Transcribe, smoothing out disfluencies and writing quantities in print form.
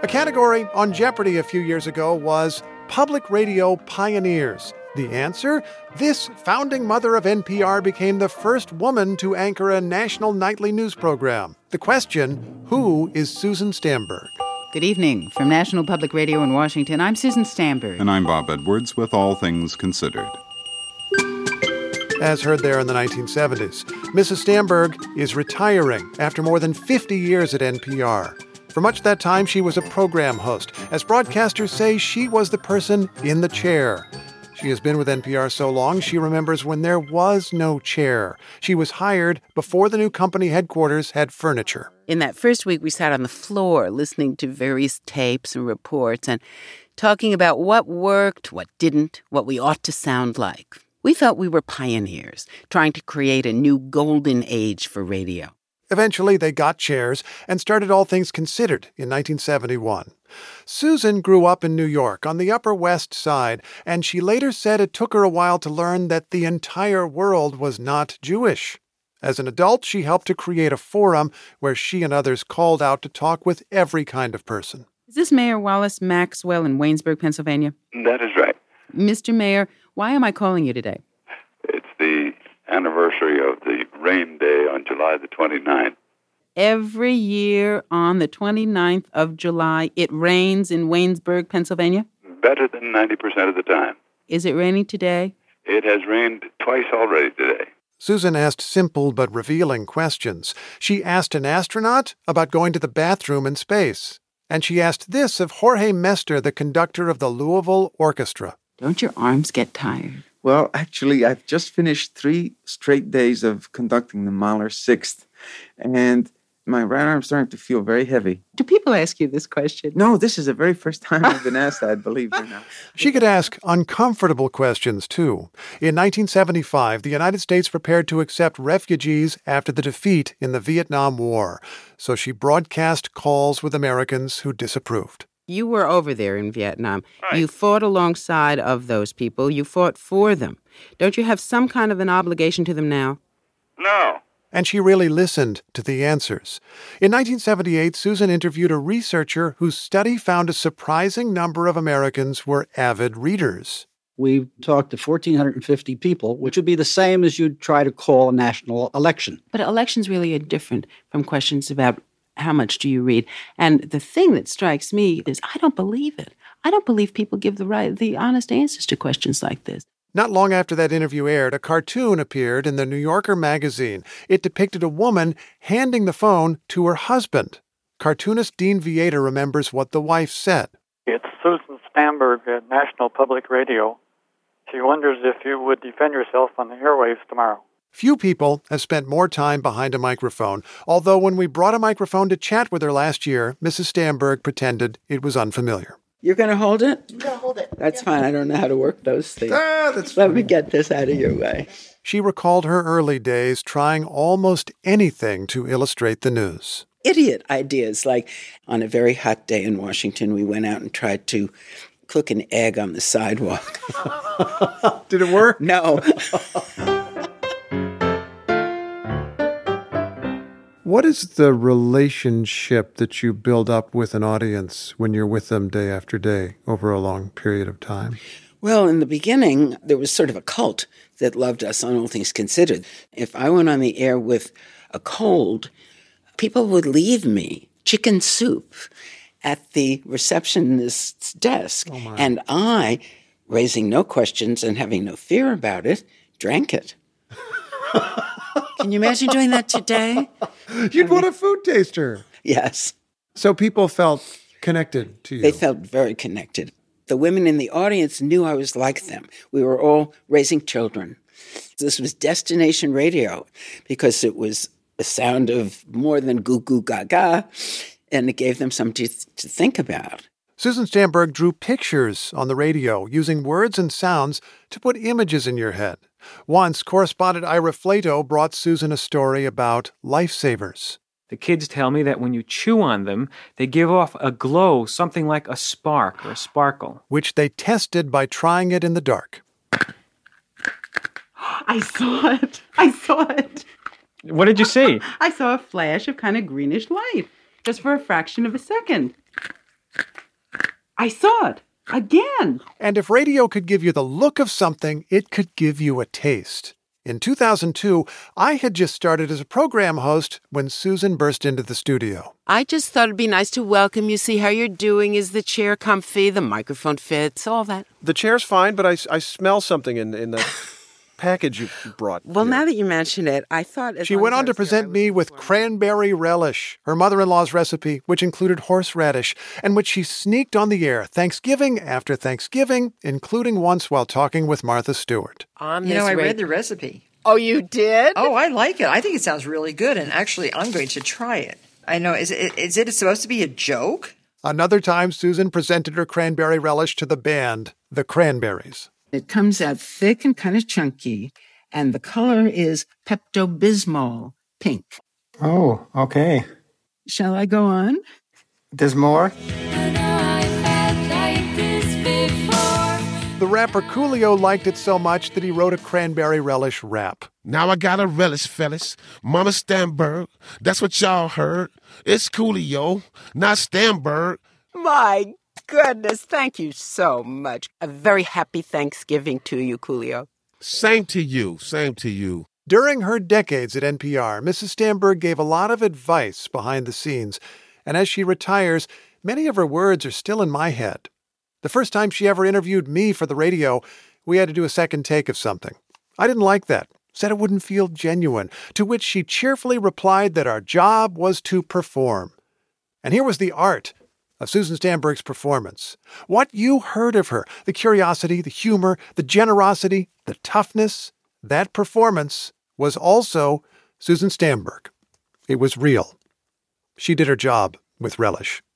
category on Jeopardy a few years ago was Public Radio Pioneers. The answer? This founding mother of NPR became the first woman to anchor a national nightly news program. The question, who is Susan Stamberg? Good evening. From National Public Radio in Washington, I'm Susan Stamberg. And I'm Bob Edwards with All Things Considered. As heard there in the 1970s, Mrs. Stamberg is retiring after more than 50 years at NPR. For much of that time, she was a program host. As broadcasters say, she was the person in the chair. She has been with NPR so long, she remembers when there was no chair. She was hired before the new company headquarters had furniture. In that first week, we sat on the floor listening to various tapes and reports and talking about what worked, what didn't, what we ought to sound like. We felt we were pioneers, trying to create a new golden age for radio. Eventually, they got chairs and started All Things Considered in 1971. Susan grew up in New York on the Upper West Side, and she later said it took her a while to learn that the entire world was not Jewish. As an adult, she helped to create a forum where she and others called out to talk with every kind of person. Is this Mayor Wallace Maxwell in Waynesburg, Pennsylvania? That is right. Mr. Mayor, why am I calling you today? It's the anniversary of the rain day on July the 29th. Every year on the 29th of July, it rains in Waynesburg, Pennsylvania? Better than 90% of the time. Is it raining today? It has rained twice already today. Susan asked simple but revealing questions. She asked an astronaut about going to the bathroom in space. And she asked this of Jorge Mester, the conductor of the Louisville Orchestra. Don't your arms get tired? Well, actually, I've just finished 3 straight days of conducting the Mahler Sixth, and my right arm's starting to feel very heavy. Do people ask you this question? No, this is the very first time I've been asked that, believe it or not. She could ask uncomfortable questions, too. In 1975, the United States prepared to accept refugees after the defeat in the Vietnam War, so she broadcast calls with Americans who disapproved. You were over there in Vietnam. Right. You fought alongside of those people. You fought for them. Don't you have some kind of an obligation to them now? No. And she really listened to the answers. In 1978, Susan interviewed a researcher whose study found a surprising number of Americans were avid readers. We talked to 1,450 people, which would be the same as you'd try to call a national election. But elections really are different from questions about how much do you read. And the thing that strikes me is I don't believe it. I don't believe people give the honest answers to questions like this. Not long after that interview aired, a cartoon appeared in the New Yorker magazine. It depicted a woman handing the phone to her husband. Cartoonist Dean Vieta remembers what the wife said. It's Susan Stamberg at National Public Radio. She wonders if you would defend yourself on the airwaves tomorrow. Few people have spent more time behind a microphone, although when we brought a microphone to chat with her last year, Mrs. Stamberg pretended it was unfamiliar. You're going to hold it? I'm going to hold it. That's fine. I don't know how to work those things. That's Let me get this out of your way. She recalled her early days trying almost anything to illustrate the news. Idiot ideas, like on a very hot day in Washington, we went out and tried to cook an egg on the sidewalk. Did it work? No. What is the relationship that you build up with an audience when you're with them day after day over a long period of time? Well, in the beginning, there was sort of a cult that loved us on All Things Considered. If I went on the air with a cold, people would leave me chicken soup at the receptionist's desk. Oh, my. And I, raising no questions and having no fear about it, drank it. Can you imagine doing that today? You'd want a food taster. Yes. So people felt connected to you. They felt very connected. The women in the audience knew I was like them. We were all raising children. This was destination radio because it was a sound of more than goo goo gaga, and it gave them something to think about. Susan Stamberg drew pictures on the radio using words and sounds to put images in your head. Once, correspondent Ira Flato brought Susan a story about lifesavers. The kids tell me that when you chew on them, they give off a glow, something like a spark or a sparkle. Which they tested by trying it in the dark. I saw it. I saw it. What did you see? I saw a flash of kind of greenish light, just for a fraction of a second. I saw it again. And if radio could give you the look of something, it could give you a taste. In 2002, I had just started as a program host when Susan burst into the studio. I just thought it'd be nice to welcome you, see how you're doing. Is the chair comfy? The microphone fits? All that. The chair's fine, but I smell something in the package you brought. Well, here. now that you mention it, I thought... She went on to present me with cranberry relish, her mother-in-law's recipe, which included horseradish, and which she sneaked on the air Thanksgiving after Thanksgiving, including once while talking with Martha Stewart. I read the recipe. Oh, you did? Oh, I like it. I think it sounds really good, and actually, I'm going to try it. I know. Is it supposed to be a joke? Another time, Susan presented her cranberry relish to the band, the Cranberries. It comes out thick and kind of chunky, and the color is Pepto-Bismol pink. Oh, okay. Shall I go on? There's more? The rapper Coolio liked it so much that he wrote a cranberry relish rap. Now I got a relish, fellas. Mama Stamberg. That's what y'all heard. It's Coolio, not Stamberg. My goodness, thank you so much. A very happy Thanksgiving to you, Coolio. Same to you, same to you. During her decades at NPR, Mrs. Stamberg gave a lot of advice behind the scenes, and as she retires, many of her words are still in my head. The first time she ever interviewed me for the radio, we had to do a second take of something. I didn't like that, said it wouldn't feel genuine, to which she cheerfully replied that our job was to perform. And here was the art of Susan Stamberg's performance. What you heard of her, the curiosity, the humor, the generosity, the toughness, that performance was also Susan Stamberg. It was real. She did her job with relish.